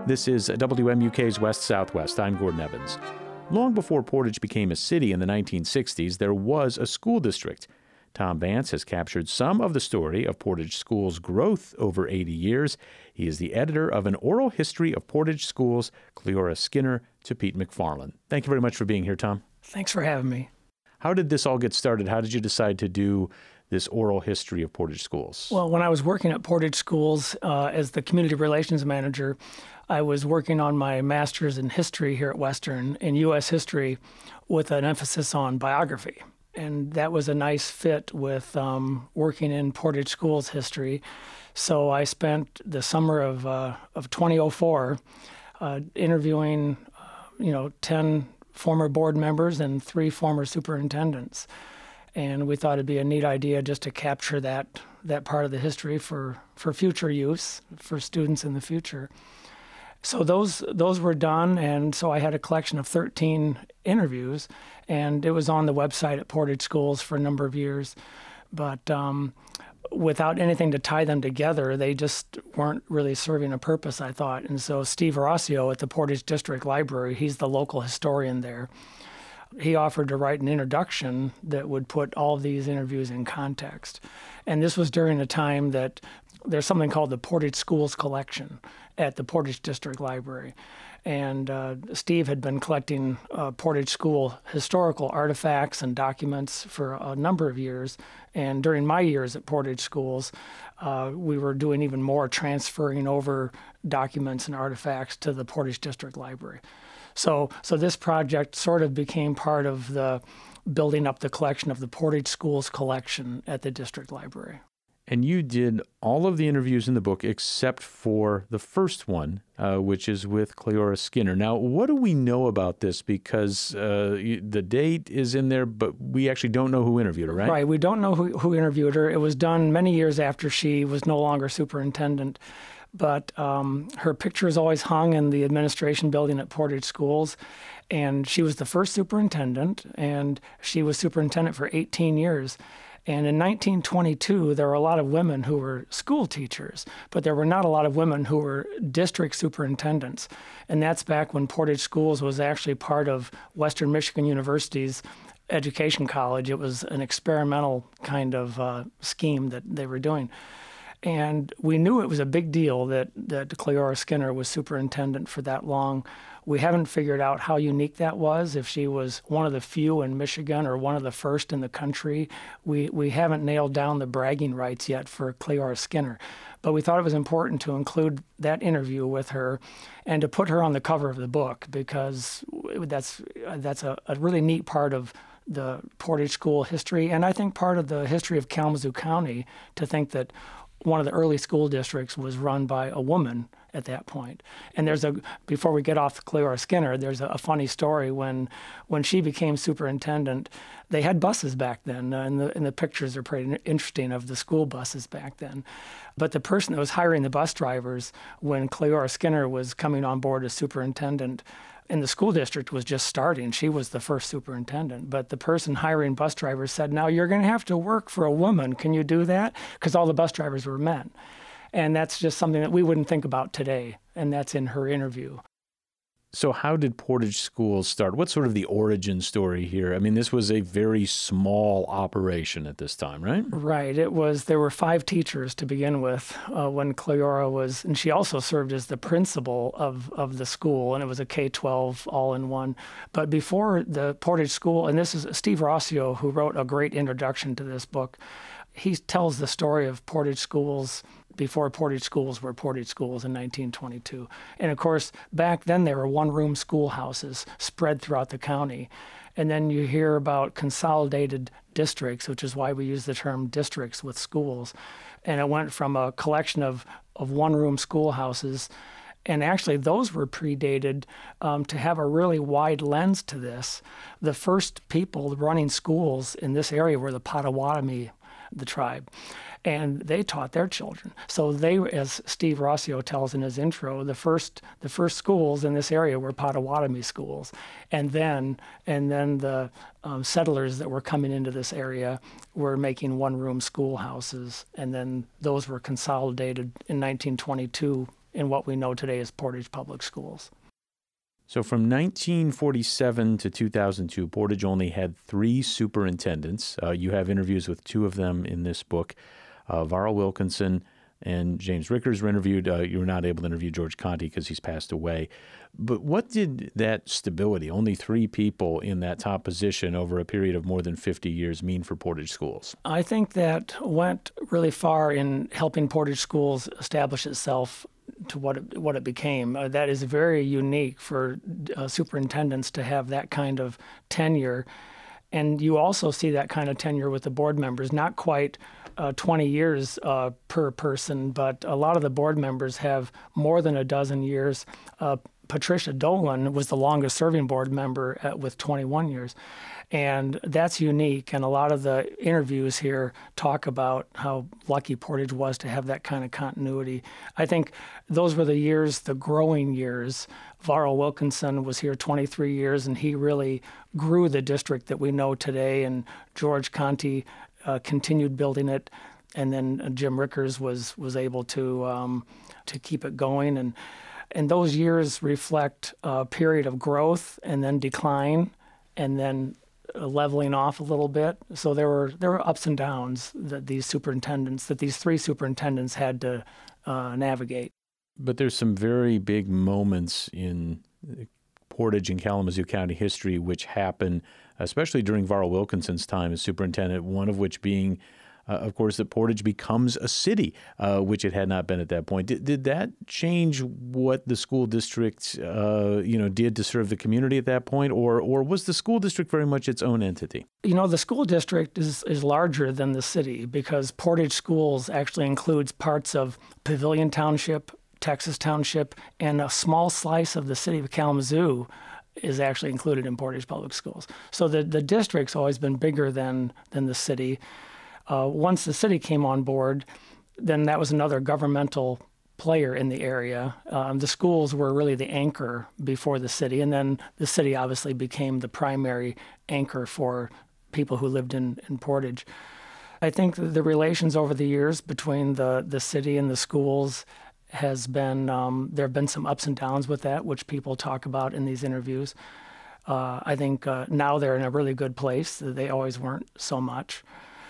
This is WMUK's West Southwest. I'm Gordon Evans. Long before Portage became a city in the 1960s, there was a school district. Tom Vance has captured some of the story of Portage Schools' growth over 80 years. He is the editor of An Oral History of Portage Schools, Cleora Skinner to Pete McFarland. Thank you very much for being here, Tom. Thanks for having me. How did this all get started? How did you decide to do this oral history of Portage Schools? Well, when I was working at Portage Schools as the community relations manager, I was working on my master's in history here at Western in U.S. history with an emphasis on biography. And that was a nice fit with working in Portage Schools history. So I spent the summer of 2004 interviewing 10 former board members and 3 former superintendents. And we thought it'd be a neat idea just to capture that part of the history for future use, for students in the future. So those were done, and so I had a collection of 13 interviews, and it was on the website at Portage Schools for a number of years. But without anything to tie them together, they just weren't really serving a purpose, I thought. And so Steve Horacio at the Portage District Library, he's the local historian there, he offered to write an introduction that would put all of these interviews in context. And this was during a time that there's something called the Portage Schools Collection at the Portage District Library. And Steve had been collecting Portage School historical artifacts and documents for a number of years. And during my years at Portage Schools, we were doing even more, transferring over documents and artifacts to the Portage District Library. So this project sort of became part of the building up the collection of the Portage Schools Collection at the District Library. And you did all of the interviews in the book except for the first one, which is with Cleora Skinner. Now, what do we know about this? Because the date is in there, but we actually don't know who interviewed her, right? Right. We don't know who interviewed her. It was done many years after she was no longer superintendent. But her picture is always hung in the administration building at Portage Schools. And she was the first superintendent, and she was superintendent for 18 years. And in 1922, there were a lot of women who were school teachers, but there were not a lot of women who were district superintendents. And that's back when Portage Schools was actually part of Western Michigan University's education college. It was an experimental kind of scheme that they were doing. And we knew it was a big deal that Cleora Skinner was superintendent for that long. We haven't figured out how unique that was, if she was one of the few in Michigan or one of the first in the country. We haven't nailed down the bragging rights yet for Cleora Skinner. But we thought it was important to include that interview with her and to put her on the cover of the book, because that's a really neat part of the Portage School history, and I think part of the history of Kalamazoo County, to think that one of the early school districts was run by a woman at that point. And before we get off Cleora Skinner, there's a funny story. When she became superintendent, they had buses back then, and the pictures are pretty interesting of the school buses back then. But the person that was hiring the bus drivers when Cleora Skinner was coming on board as superintendent, and the school district was just starting. She was the first superintendent. But the person hiring bus drivers said, "Now you're going to have to work for a woman. Can you do that?" Because all the bus drivers were men. And that's just something that we wouldn't think about today. And that's in her interview. So how did Portage Schools start? What's sort of the origin story here? I mean, this was a very small operation at this time, right? Right. There were 5 teachers to begin with when Cleora was, and she also served as the principal of the school, and it was a K-12 all-in-one. But before the Portage School, and this is Steve Horacio, who wrote a great introduction to this book, he tells the story of Portage Schools before Portage Schools were Portage Schools in 1922. And of course, back then there were one-room schoolhouses spread throughout the county. And then you hear about consolidated districts, which is why we use the term districts with schools. And it went from a collection of one-room schoolhouses, and actually those were predated to have a really wide lens to this. The first people running schools in this area were the Potawatomi, the tribe. And they taught their children. So they, as Steve Horacio tells in his intro, the first schools in this area were Potawatomi schools. And then the settlers that were coming into this area were making one-room schoolhouses. And then those were consolidated in 1922 in what we know today as Portage Public Schools. So from 1947 to 2002, Portage only had 3 superintendents. You have interviews with 2 of them in this book. Varl Wilkinson and James Rickers were interviewed. You were not able to interview George Conte because he's passed away. But what did that stability, only 3 people in that top position over a period of more than 50 years, mean for Portage schools? I think that went really far in helping Portage schools establish itself to what it became. That is very unique for superintendents to have that kind of tenure. And you also see that kind of tenure with the board members, not quite 20 years per person, but a lot of the board members have more than a dozen years. Patricia Dolan was the longest serving board member with 21 years. And that's unique. And a lot of the interviews here talk about how lucky Portage was to have that kind of continuity. I think those were the years, the growing years. Varl Wilkinson was here 23 years, and he really grew the district that we know today. And George Conte continued building it. And then Jim Rickers was able to keep it going. And those years reflect a period of growth and then decline and then leveling off a little bit. So there were ups and downs that these 3 superintendents had to navigate. But there's some very big moments in Portage and Kalamazoo County history which happened, especially during Varl Wilkinson's time as superintendent, one of which being, of course, that Portage becomes a city, which it had not been at that point. Did that change what the school district, did to serve the community at that point, or was the school district very much its own entity? The school district is larger than the city because Portage Schools actually includes parts of Pavilion Township, Texas Township, and a small slice of the city of Kalamazoo is actually included in Portage Public Schools. So the district's always been bigger than the city. Once the city came on board, then that was another governmental player in the area. The schools were really the anchor before the city, and then the city obviously became the primary anchor for people who lived in Portage. I think the relations over the years between the city and the schools has been, there have been some ups and downs with that, which people talk about in these interviews. I think now they're in a really good place. They always weren't so much.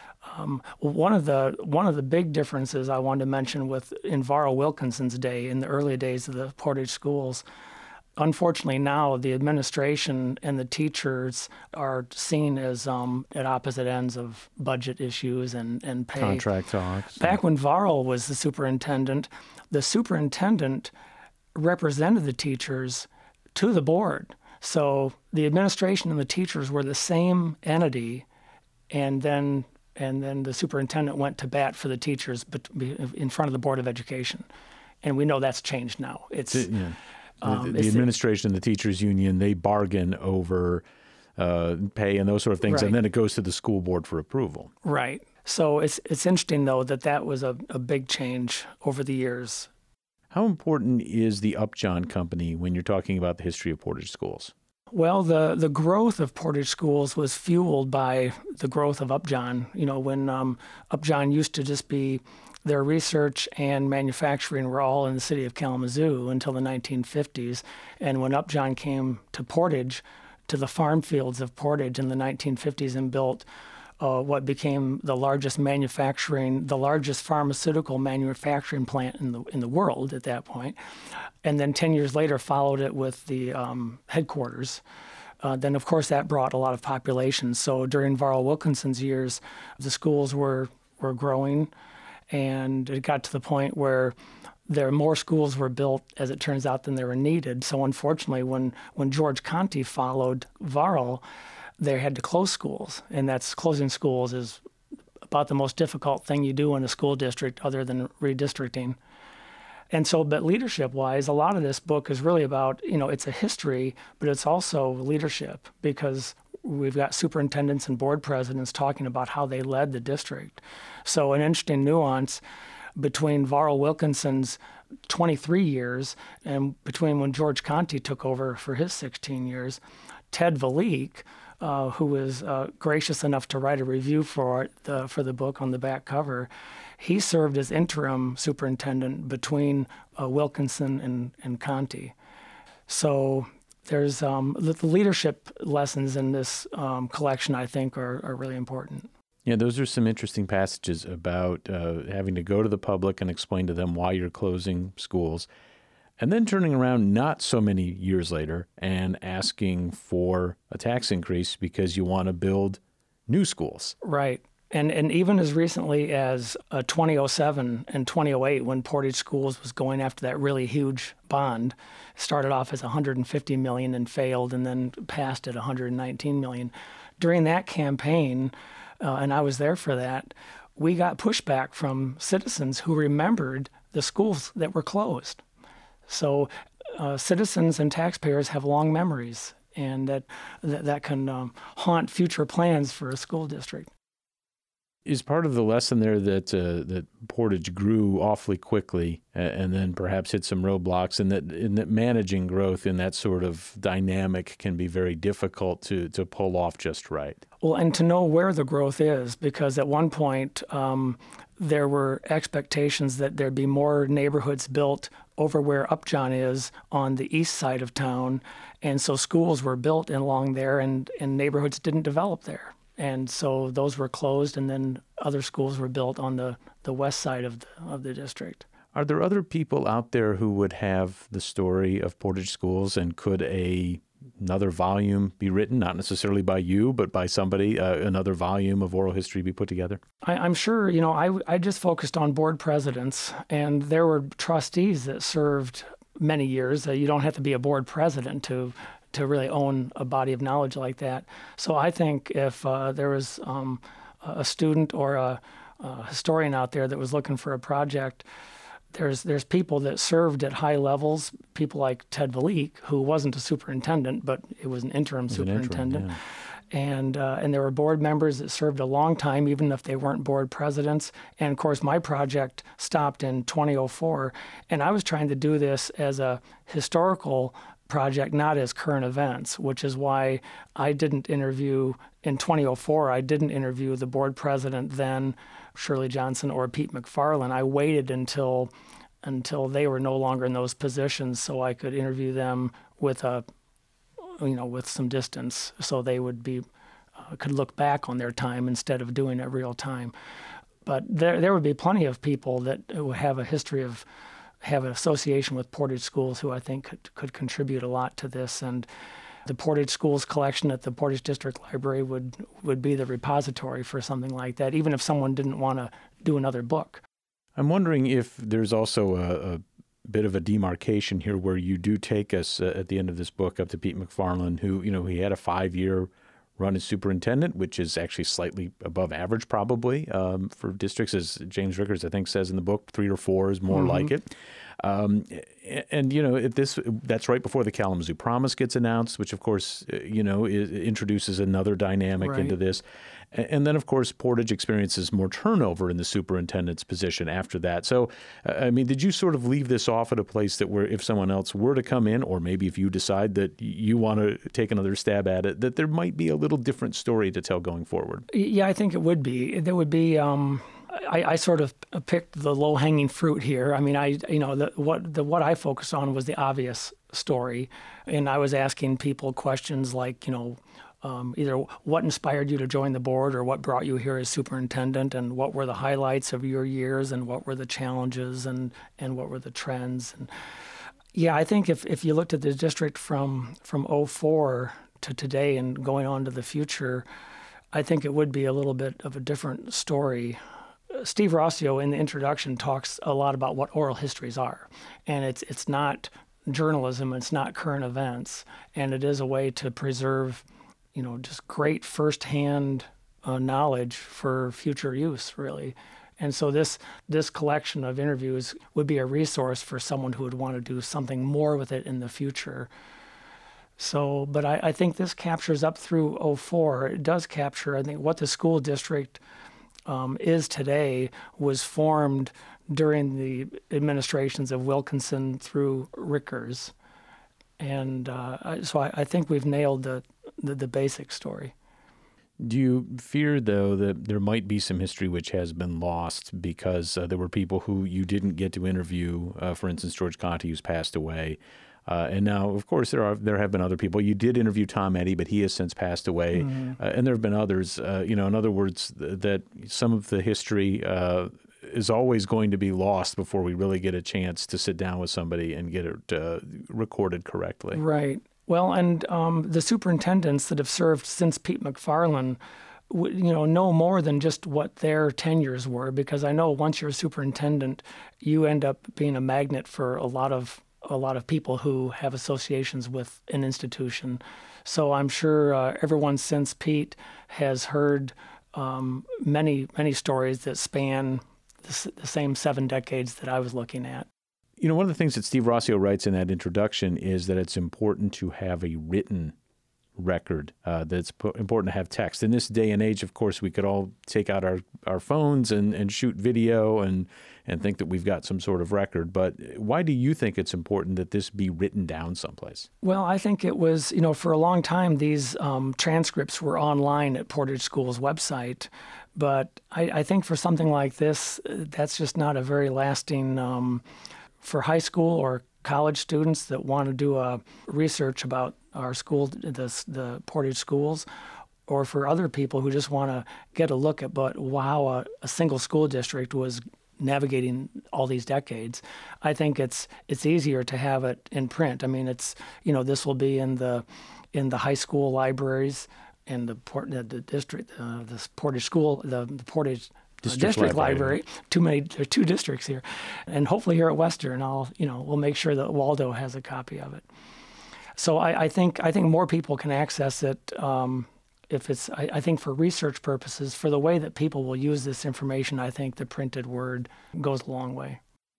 One of the big differences I wanted to mention in Varl Wilkinson's day, in the early days of the Portage schools, unfortunately now the administration and the teachers are seen as at opposite ends of budget issues and pay. Contract talks. Back when Varl was the superintendent represented the teachers to the board. So the administration and the teachers were the same entity, and then the superintendent went to bat for the teachers in front of the Board of Education. And we know that's changed now. The administration and the teachers union, they bargain over pay and those sort of things, right. And then it goes to the school board for approval. Right. So it's interesting, though, that was a big change over the years. How important is the Upjohn Company when you're talking about the history of Portage schools? Well, the growth of Portage schools was fueled by the growth of Upjohn. When Upjohn used to just be their research and manufacturing were all in the city of Kalamazoo until the 1950s. And when Upjohn came to Portage, to the farm fields of Portage in the 1950s and built what became the largest pharmaceutical manufacturing plant in the world at that point, and then 10 years later followed it with the headquarters. Then, of course, that brought a lot of population. So during Varl Wilkinson's years, the schools were growing, and it got to the point where more schools were built, as it turns out, than they were needed. So unfortunately, when George Conte followed Varl, they had to close schools, and closing schools is about the most difficult thing you do in a school district other than redistricting. And so, but leadership-wise, a lot of this book is really about, it's a history, but it's also leadership, because we've got superintendents and board presidents talking about how they led the district. So an interesting nuance between Varl Wilkinson's 23 years and between when George Conte took over for his 16 years, Ted Valique, who was gracious enough to write a review for the book on the back cover, he served as interim superintendent between Wilkinson and Conti. So there's the leadership lessons in this collection, I think, are really important. Yeah, those are some interesting passages about having to go to the public and explain to them why you're closing schools, and then turning around not so many years later and asking for a tax increase because you want to build new schools. Right. And even as recently as 2007 and 2008, when Portage Schools was going after that really huge bond, started off as $150 million and failed, and then passed at $119 million. During that campaign, and I was there for that, we got pushback from citizens who remembered the schools that were closed. So citizens and taxpayers have long memories, and that can haunt future plans for a school district. Is part of the lesson there that Portage grew awfully quickly and then perhaps hit some roadblocks, and that managing growth in that sort of dynamic can be very difficult to pull off just right? Well, and to know where the growth is, because at one point there were expectations that there'd be more neighborhoods built over where Upjohn is on the east side of town, and so schools were built along there, and neighborhoods didn't develop there. And so those were closed, and then other schools were built on the west side of the district. Are there other people out there who would have the story of Portage Schools, and could another volume be written, not necessarily by you, but by somebody, another volume of oral history be put together? I'm sure, I just focused on board presidents, and there were trustees that served many years. You don't have to be a board president to really own a body of knowledge like that. So I think if there was a student or a historian out there that was looking for a project, there's people that served at high levels, people like Ted Valique, who wasn't a superintendent, but it was an interim superintendent. And there were board members that served a long time, even if they weren't board presidents. And of course, my project stopped in 2004, and I was trying to do this as a historical project, not as current events, which is why I didn't interview in 2004. I didn't interview the board president then, Shirley Johnson, or Pete McFarland. I waited until they were no longer in those positions, so I could interview them with with some distance, so they would be could look back on their time instead of doing it real time. But there would be plenty of people that have a history of have an association with Portage Schools who I think could contribute a lot to this. And the Portage Schools collection at the Portage District Library would be the repository for something like that, even if someone didn't want to do another book. I'm wondering if there's also a bit of a demarcation here where you do take us at the end of this book up to Pete McFarland, who, he had a 5-year run as superintendent, which is actually slightly above average probably for districts, as James Rickers, I think, says in the book. 3 or 4 is more like it. That's right before the Kalamazoo Promise gets announced, which of course, introduces another dynamic into this. And then, of course, Portage experiences more turnover in the superintendent's position after that. So, did you sort of leave this off at a place that where if someone else were to come in, or maybe if you decide that you want to take another stab at it, that there might be a little different story to tell going forward? Yeah, I think it would be. There would be. I sort of picked the low-hanging fruit here. What I focused on was the obvious story, and I was asking people questions like, either what inspired you to join the board, or what brought you here as superintendent, and what were the highlights of your years, and what were the challenges, and what were the trends. And yeah, I think if you looked at the district from 2004 to today and going on to the future, I think it would be a little bit of a different story. Steve Rossio in the introduction talks a lot about what oral histories are, and it's not journalism, it's not current events, and it is a way to preserve just great firsthand knowledge for future use, really. And so this collection of interviews would be a resource for someone who would want to do something more with it in the future. So, but I think this captures up through 2004. It does capture, I think, what the school district is today was formed during the administrations of Wilkinson through Rickers. And so I think we've nailed the basic story. Do you fear, though, that there might be some history which has been lost because there were people who you didn't get to interview, for instance, George Conte, who's passed away, and now, of course, there have been other people. You did interview Tom Eddy, but he has since passed away, and there have been others. In other words, that some of the history is always going to be lost before we really get a chance to sit down with somebody and get it recorded correctly. Right. Well, and the superintendents that have served since Pete McFarland, know more than just what their tenures were, because I know once you're a superintendent, you end up being a magnet for a lot of people who have associations with an institution. So I'm sure everyone since Pete has heard many stories that span the same 7 decades that I was looking at. One of the things that Steve Rossio writes in that introduction is that it's important to have a written record, that it's important to have text. In this day and age, of course, we could all take out our phones and shoot video and think that we've got some sort of record. But why do you think it's important that this be written down someplace? Well, I think it was, for a long time, these transcripts were online at Portage School's website. But I think for something like this, that's just not a very lasting for high school or college students that want to do a research about our school, the Portage schools, or for other people who just want to get a look at how a single school district was navigating all these decades. I think it's easier to have it in print. I mean, this will be in the high school libraries and the district, the Portage school, the Portage District Library. There are 2 districts here, and hopefully here at Western, we'll make sure that Waldo has a copy of it. So I think more people can access it if it's. I think for research purposes, for the way that people will use this information, I think the printed word goes a long way.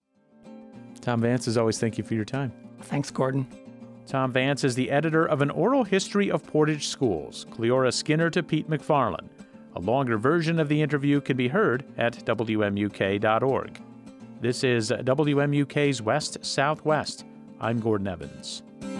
Tom Vance, as always, thank you for your time. Thanks, Gordon. Tom Vance is the editor of An Oral History of Portage Schools, Cleora Skinner to Pete McFarland. A longer version of the interview can be heard at WMUK.org. This is WMUK's West Southwest. I'm Gordon Evans.